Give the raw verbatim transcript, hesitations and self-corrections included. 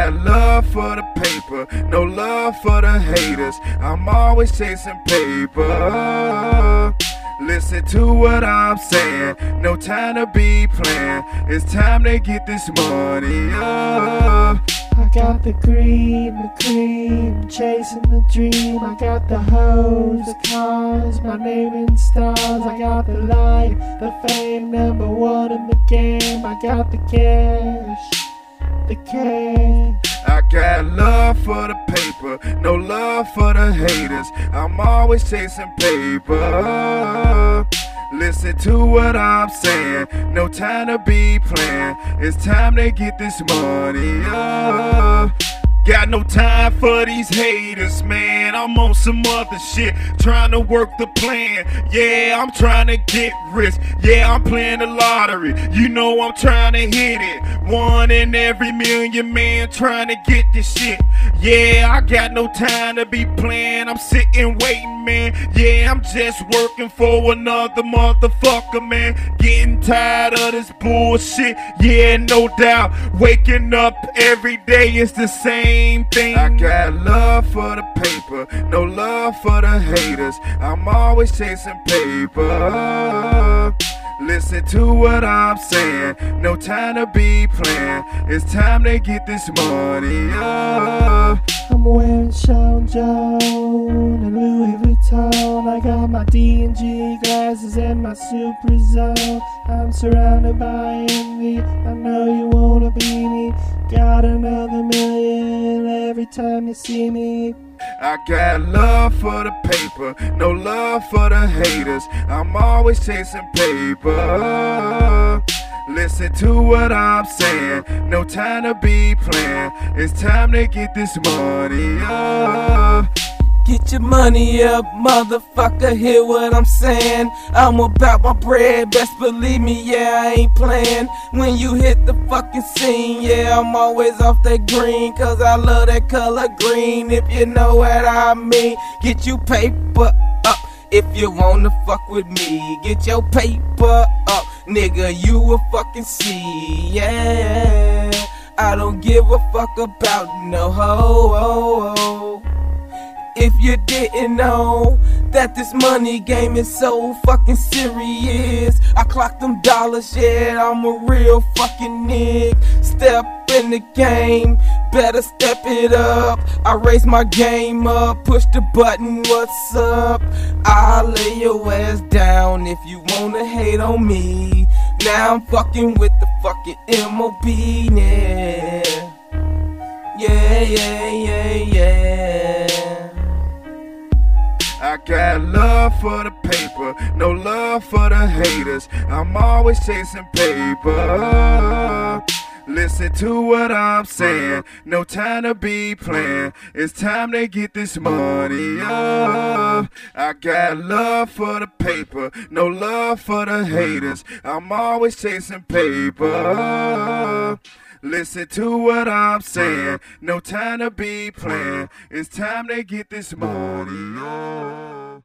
got love for the paper, no love for the haters. I'm always chasing paper. Listen to what I'm saying, no time to be playing. It's time to get this money up. I got the green, the cream, chasing the dream. I got the hoes, the cars, my name in stars. I got the life, the fame, number one in the game. I got the cash, the cash. I got love for the paper, no love for the haters. I'm always chasing paper. Listen to what I'm saying, no time to be playing. It's time to get this money up. Got no time for these haters, man. I'm on some other shit, trying to work the plan. Yeah, I'm trying to get rich. Yeah, I'm playing the lottery. You know I'm trying to hit it. One in every million, man, trying to get this shit. Yeah, I got no time to be playing. I'm sitting waiting, man. Yeah, I'm just working for another motherfucker, man. Getting tired of this bullshit. Yeah, no doubt. Waking up every day is the same thing. I got love for the paper, no love for the haters. I'm always chasing paper. Listen to what I'm saying, no time to be playing. It's time to get this money up. I'm wearing Sean Jones and Louis Vuitton. I got my D and G glasses and my Super Zone. I'm surrounded by envy, I know you wanna be me. Got another million every time you see me. I got love for the paper, no love for the haters. I'm always chasing paper. Listen to what I'm saying, no time to be playing. It's time to get this money up. Get your money up, motherfucker, hear what I'm saying. I'm about my bread, best believe me, yeah, I ain't playing. When you hit the fucking scene, yeah, I'm always off that green, cause I love that color green, if you know what I mean. Get you paper up, if you wanna fuck with me. Get your paper up, nigga, you will fucking see, yeah. I don't give a fuck about no ho, ho, ho. If you didn't know that this money game is so fucking serious, I clock them dollars, yeah, I'm a real fucking nigga. Step in the game, better step it up. I raise my game up, push the button, what's up? I'll lay your ass down if you wanna hate on me. Now I'm fucking with the fucking M O B, yeah. Yeah, yeah, yeah, yeah. I got love for the paper, no love for the haters. I'm always chasing paper. Listen to what I'm saying, no time to be playing. It's time to get this money up. I got love for the paper, no love for the haters. I'm always chasing paper. Listen to what I'm saying, no time to be playing. It's time to get this money up.